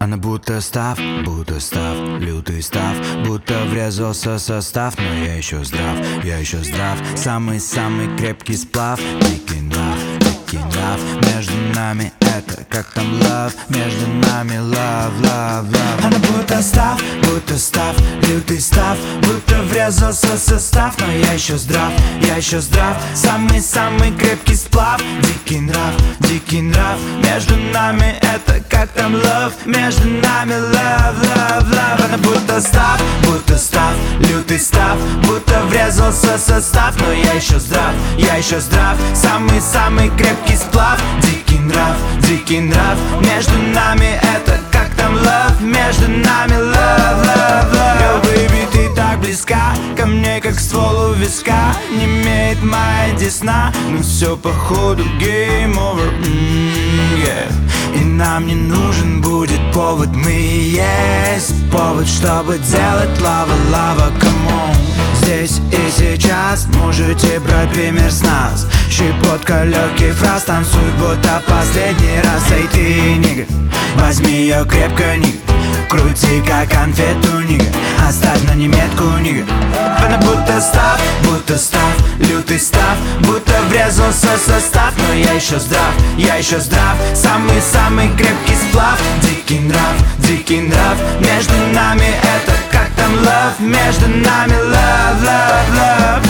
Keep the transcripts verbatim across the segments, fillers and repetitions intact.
Она будто став, будто став, лютый став, будто врезался состав. Но я еще здрав, я еще здрав. Самый-самый крепкий сплав. Дикий нрав, дикий нрав. Между нами это как там love. Между нами love, love, love. Она будто став, будто став, лютый став, будто врезался состав. Но я еще здрав, я еще здрав. Самый-самый крепкий сплав. Дикий нрав, дикий нрав. Между нами это как там love. Между нами love, love, love. Она будто став, будто став, лютый став, будто врезался состав. Но я еще здрав, я еще здрав. Самый-самый крепкий сплав. Дикий нрав, дикий нрав. Между нами это как там love. Между нами love, love, love. Yo, baby, ты так близка ко мне, как ствол у виска. Не имеет моя десна, но все походу game over, mm, yeah. И нам не нужен будет повод, мы и есть повод, чтобы делать лава, лава, come on. Здесь и сейчас можете брать пример с нас. Щепотка легких фраз, танцуй, будто последний раз. Эй, ты, нига, возьми ее крепко, нига. Крути, как конфету, нига. Оставь на неметку, нига. Она будто став, будто став, лютый став, будто врезался состав. Но я еще здрав, я еще здрав. Самый-самый крепкий сплав. Дикий нрав, дикий нрав. Между нами это как там love. Между нами love, love, love.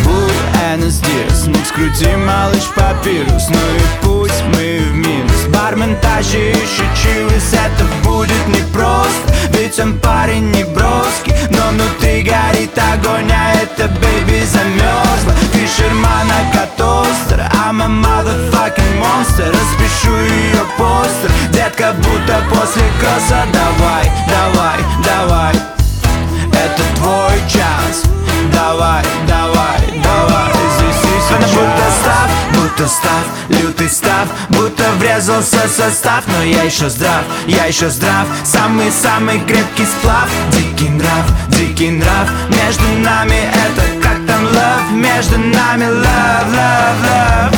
Буэнос Диас, ну скрути, малыш, папирус. Ну и путь мы в минус. Бармен, тащи еще чилис. Это будет непросто, ведь он парень не броский. Но внутри горит огонь, а эта бэйби замерзла. Фишерман, акатостер, I'm a motherfucking monster. Распишу ее постер, детка, будто после кросса. Давай, давай, давай, это твой час. Давай, давай, давай, здесь и сейчас. Она будто став, будто став, лютый став, будто врезался состав. Но я еще здрав, я еще здрав. Самый-самый крепкий сплав. Дикий нрав, дикий нрав. Между нами это как там love. Между нами love, love, love.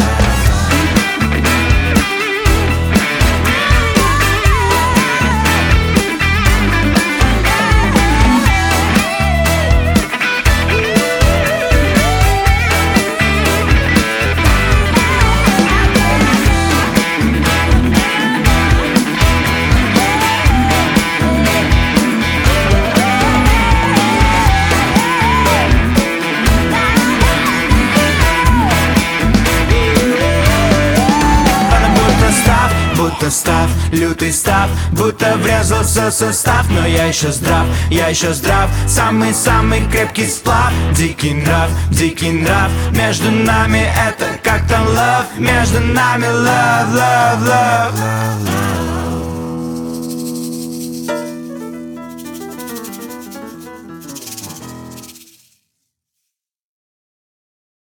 Будто став, лютый став, будто врезался состав. Но я еще здрав, я еще здрав. Самый-самый крепкий сплав. Дикий нрав, дикий нрав. Между нами это как там love. Между нами love, love, love, love.